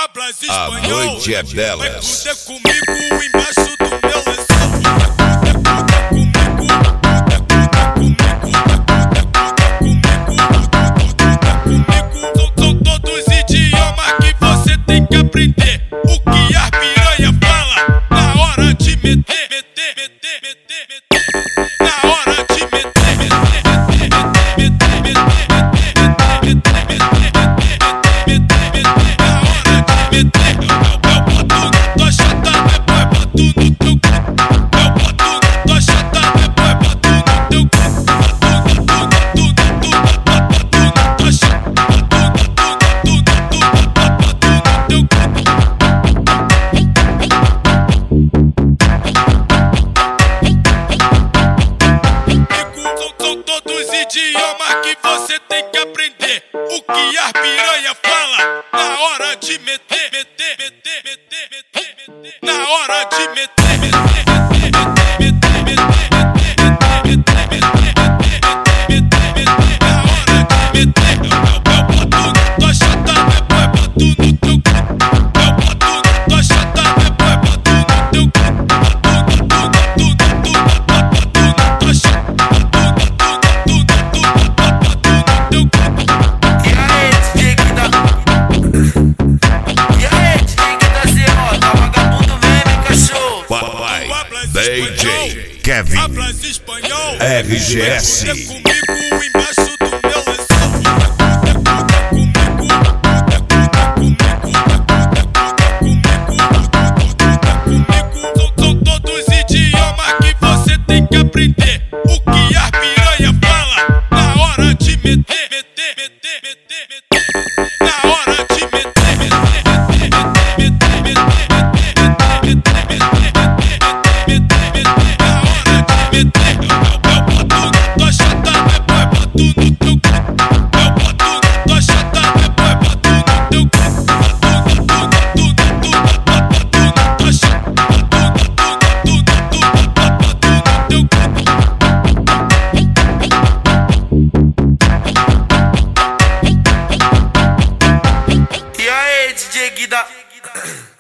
hablas A espanhol, noite é bela. vai fuder comigo embaixo do meu lençol. São todos idiomas que você tem que aprender. O que a piranha fala na hora de meter, meter, meter, meter, meter. Na hora de meter, meter, meter, meter, meter, meter, meter, na hora de meter. Eu boto na tua chata, depois boto no teu cu. Eu boto na tua chata, depois boto no teu cu. São todos idiomas que você tem que aprender. O que a piranha fala na hora de meter, meter, meter, meter, meter, meter. Na hora de meter, meter, meter, meter, meter, meter, meter, meter. Na hora de meter. Eu boto na tua chata, depois boto no teu cu. Eu boto na tua chata, depois boto no teu cu. DJ Kevin Hablas espanhol, RGS. vai fuder comigo embaixo do meu lençol. São todos idiomas que você tem que aprender. O que a piranha fala na hora de meter, meter, meter, meter, meter. Na hora de meter, meter, meter, meter, meter, meter. Eu boto na tua chata, depois boto no teu cu. Eu boto na tua chata, depois boto no teu cu. E aí, DJ Guida?